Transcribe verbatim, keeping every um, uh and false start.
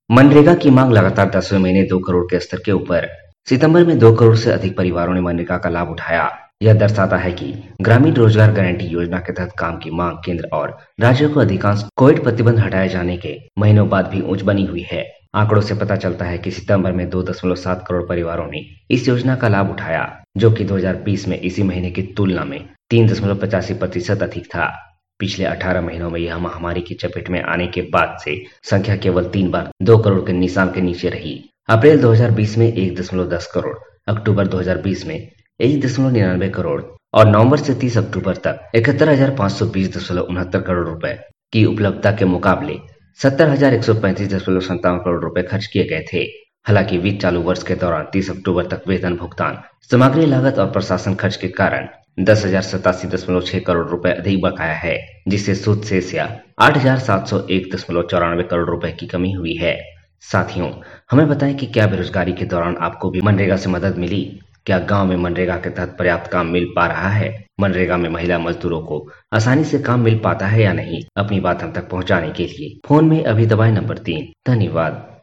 मनरेगा की मांग लगातार दसवें महीने दो करोड़ के स्तर के ऊपर। सितंबर में दो करोड़ से अधिक परिवारों ने मनरेगा का लाभ उठाया। यह दर्शाता है कि ग्रामीण रोजगार गारंटी योजना के तहत काम की मांग केंद्र और राज्यों को अधिकांश कोविड प्रतिबंध हटाए जाने के महीनों बाद भी ऊंच बनी हुई है। आंकड़ों से पता चलता है कि सितंबर में दो दशमलव सात करोड़ परिवारों ने इस योजना का लाभ उठाया, जो कि दो हज़ार बीस में इसी महीने की तुलना में तीन दशमलव पचासी प्रतिशत अधिक था। पिछले अठारह महीनों में यह महामारी की चपेट में आने के बाद से संख्या केवल तीन बार दो करोड़ के निशान के नीचे रही। अप्रैल दो हज़ार बीस में एक दशमलव दस करोड़, अक्टूबर दो हज़ार बीस में एक दशमलव निन्यानवे करोड़ और नवंबर से तीस अक्टूबर तक इकहत्तर हजार पाँच सौ बीस दशमलव उनहत्तर करोड़ रुपए की उपलब्धता के मुकाबले सत्तर हजार एक सौ पैंतीस दशमलव संतावन करोड़ रुपए खर्च किए गए थे। हालांकि वित्त चालू वर्ष के दौरान तीस अक्टूबर तक वेतन भुगतान, सामग्री लागत और प्रशासन खर्च के कारण दस हजार सतासी दशमलव छह करोड़ रुपए अधिक बकाया है, जिससे सूद शेष या आठ हजार सात सौ एक दशमलव चौरानवे करोड़ रुपए की कमी हुई है। साथियों, हमें बताएं कि क्या बेरोजगारी के दौरान आपको भी मनरेगा से मदद मिली? क्या गांव में मनरेगा के तहत पर्याप्त काम मिल पा रहा है? मनरेगा में महिला मजदूरों को आसानी से काम मिल पाता है या नहीं? अपनी बात हम तक पहुंचाने के लिए फोन में अभी दबाएं नंबर तीन। धन्यवाद।